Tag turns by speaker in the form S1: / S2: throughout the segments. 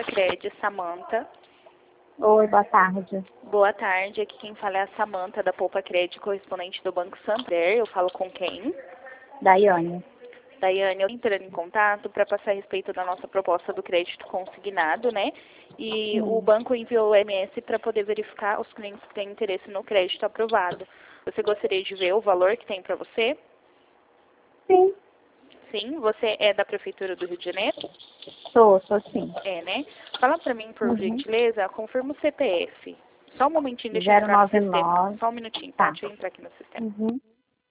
S1: Cred, Samanta.
S2: Oi, boa tarde.
S1: Boa tarde, aqui quem fala é a Samanta da Poupa Cred, correspondente do Banco Santander. Eu falo com quem?
S2: Daiane.
S1: Daiane, eu estou entrando em contato para passar a respeito da nossa proposta do crédito consignado, né? E o banco enviou o MS para poder verificar os clientes que têm interesse no crédito aprovado. Você gostaria de ver o valor que tem para você?
S2: Sim.
S1: Sim, você é da Prefeitura do Rio de Janeiro?
S2: Sou sim.
S1: É, né? Fala para mim, por gentileza, confirma o CPF. Só um momentinho, deixa eu entrar no
S2: 099.
S1: sistema. Só um minutinho, tá?
S2: Tá.
S1: Deixa eu entrar aqui no sistema.
S2: Uhum.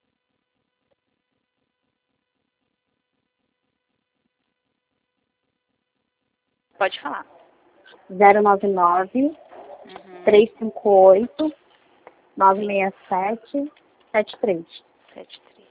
S1: Pode falar.
S2: 099 358 967 73.
S1: 73.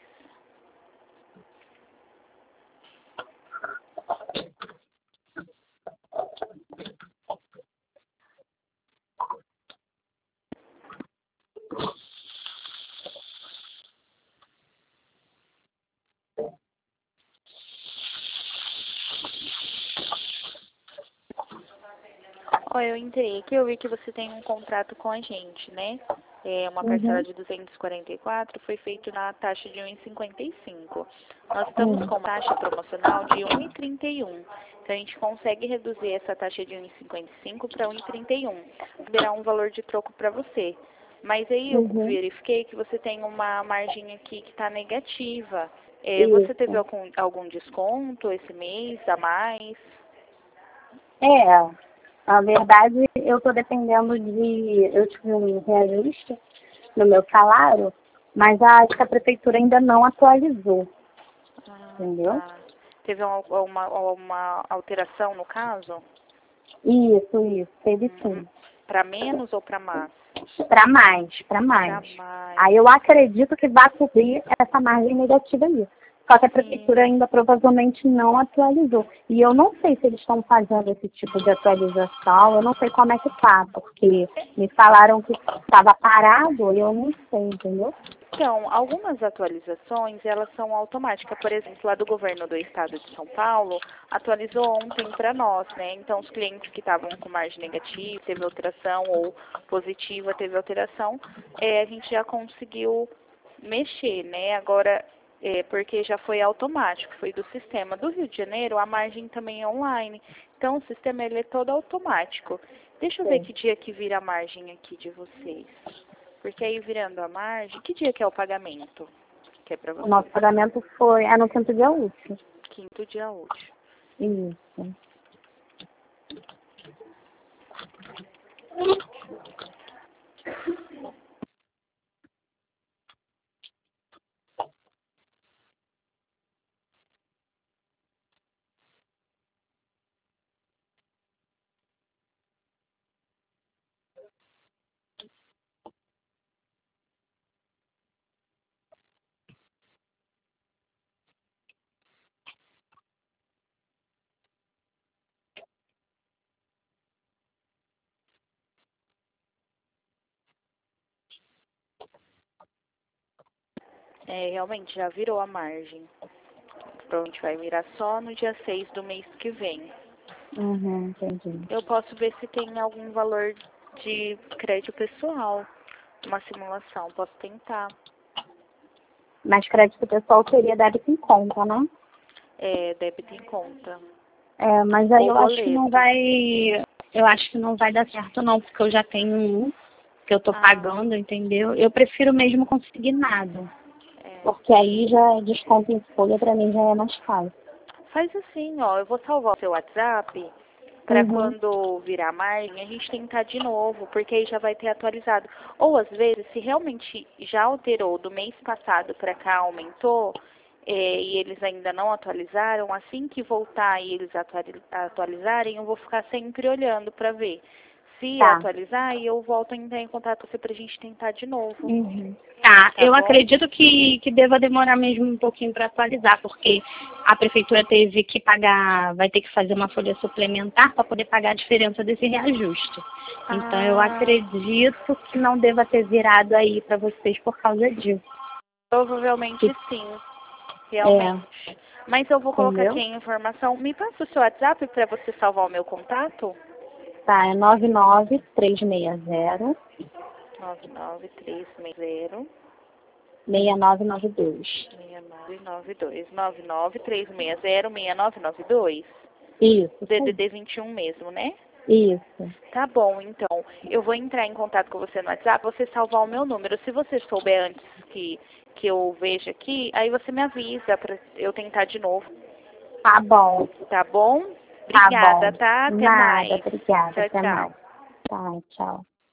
S1: Ó, eu entrei aqui, eu vi que você tem um contrato com a gente, né? É uma parcela de 244, foi feito na taxa de 1,55. Nós estamos com taxa promocional de 1,31. Então a gente consegue reduzir essa taxa de 1,55 para 1,31. Liberar um valor de troco para você. Mas aí eu verifiquei que você tem uma margem aqui que está negativa. Você teve algum desconto esse mês a mais?
S2: Na verdade, eu estou dependendo eu tive um reajuste no meu salário, mas acho que a prefeitura ainda não atualizou, entendeu?
S1: Tá. Teve uma alteração no caso?
S2: Isso, teve sim.
S1: Para menos ou para mais?
S2: Para mais.
S1: Para mais.
S2: Aí eu acredito que vai cobrir essa margem negativa ali. Só que a prefeitura ainda provavelmente não atualizou. E eu não sei se eles estão fazendo esse tipo de atualização, eu não sei como é que tá, porque me falaram que estava parado e eu não sei, entendeu?
S1: Então, algumas atualizações, elas são automáticas. Por exemplo, a do governo do estado de São Paulo atualizou ontem para nós, né? Então, os clientes que estavam com margem negativa, teve alteração, ou positiva, teve alteração, a gente já conseguiu mexer, né? Agora, porque já foi automático, foi do sistema. Do Rio de Janeiro, a margem também é online. Então, o sistema ele é todo automático. Deixa eu ver que dia que vira a margem aqui de vocês. Porque aí virando a margem, que dia que é o pagamento? Que é para você?
S2: O nosso pagamento é no quinto dia útil.
S1: Quinto dia útil.
S2: Isso.
S1: Realmente já virou a margem. Pronto, vai virar só no dia 6 do mês que vem.
S2: Entendi.
S1: Eu posso ver se tem algum valor de crédito pessoal. Uma simulação, posso tentar.
S2: Mas crédito pessoal seria débito em conta, né?
S1: Débito em conta.
S2: Mas aí
S1: Ou
S2: eu acho que não
S1: boleto.
S2: vai. Eu acho que não vai dar certo não, porque eu já tenho um que eu tô pagando, entendeu? Eu prefiro mesmo consignado. Porque aí já desconto em folha pra mim já é mais fácil.
S1: Faz assim, ó, eu vou salvar o seu WhatsApp para quando virar a margem a gente tentar de novo, porque aí já vai ter atualizado. Ou às vezes, se realmente já alterou do mês passado para cá, aumentou, e eles ainda não atualizaram, assim que voltar e eles atualizarem, eu vou ficar sempre olhando para ver. Se atualizar, aí eu volto a entrar em contato com você para a gente tentar de novo.
S2: Tá, eu acredito que deva demorar mesmo um pouquinho para atualizar, porque a prefeitura teve que pagar, vai ter que fazer uma folha suplementar para poder pagar a diferença desse reajuste. Então eu acredito que não deva ter virado aí para vocês por causa disso.
S1: Provavelmente sim, realmente. Mas eu vou colocar
S2: entendeu?
S1: aqui a informação. Me passa o seu WhatsApp para você salvar o meu contato?
S2: Tá, é 99360
S1: 99360
S2: 6992.
S1: 6992. 99360 6992.
S2: Isso,
S1: DDD 21 mesmo, né?
S2: isso.
S1: Tá bom, então. Eu vou entrar em contato com você no WhatsApp, você salvar o meu número. Se você souber antes que eu veja aqui, aí você me avisa para eu tentar de novo.
S2: Tá bom,
S1: Tá bom?
S2: tá
S1: Obrigada,
S2: bom.
S1: tá? Até
S2: Nada,
S1: mais.
S2: obrigada.
S1: Tchau,
S2: Até
S1: tchau.
S2: mais. Tá, tchau.